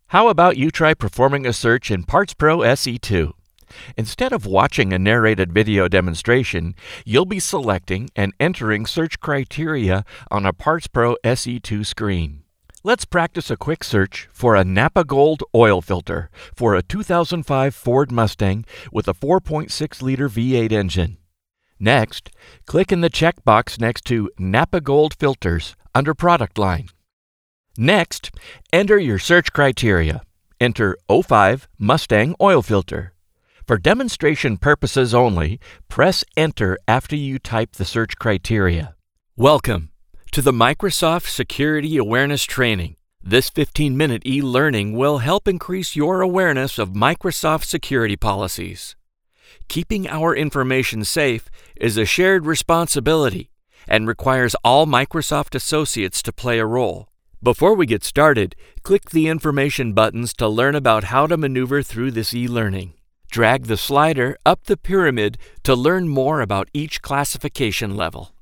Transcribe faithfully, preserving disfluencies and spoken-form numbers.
How about you try performing a search in PartsPro S E two? Instead of watching a narrated video demonstration, you'll be selecting and entering search criteria on a PartsPro S E two screen. Let's practice a quick search for a Napa Gold oil filter for a two thousand five Ford Mustang with a four point six liter V eight engine. Next, click in the checkbox next to Napa Gold Filters under Product Line. Next, enter your search criteria. Enter oh five Mustang oil filter. For demonstration purposes only, press Enter after you type the search criteria. Welcome to the Microsoft Security Awareness Training. This fifteen minute e-learning will help increase your awareness of Microsoft security policies. Keeping our information safe is a shared responsibility and requires all Microsoft associates to play a role. Before we get started, click the information buttons to learn about how to maneuver through this e-learning. Drag the slider up the pyramid to learn more about each classification level.